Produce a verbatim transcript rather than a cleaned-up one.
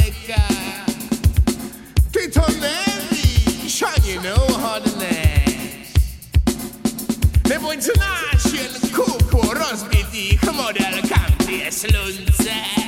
Jamaica. Titonelli, Sean, you know how the name. Never international, Coco, Rosby, Model, Campy, Slunze.